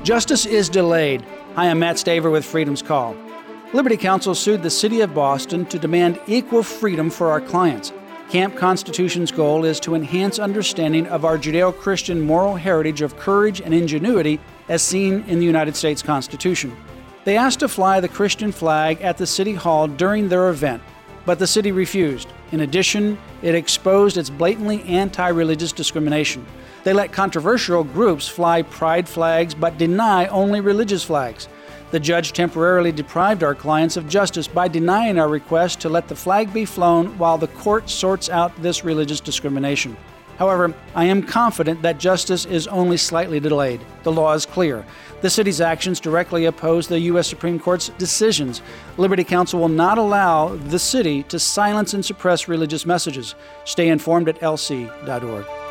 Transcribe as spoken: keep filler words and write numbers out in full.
Justice is delayed. Hi, I'm Matt Staver with Freedom's Call. Liberty Counsel sued the city of Boston to demand equal freedom for our clients. Camp Constitution's goal is to enhance understanding of our Judeo-Christian moral heritage of courage and ingenuity as seen in the United States Constitution. They asked to fly the Christian flag at the City Hall during their event, but the city refused. In addition, it exposed its blatantly anti-religious discrimination. They let controversial groups fly pride flags but deny only religious flags. The judge temporarily deprived our clients of justice by denying our request to let the flag be flown while the court sorts out this religious discrimination. However, I am confident that justice is only slightly delayed. The law is clear. The city's actions directly oppose the U S Supreme Court's decisions. Liberty Counsel will not allow the city to silence and suppress religious messages. Stay informed at L C dot org.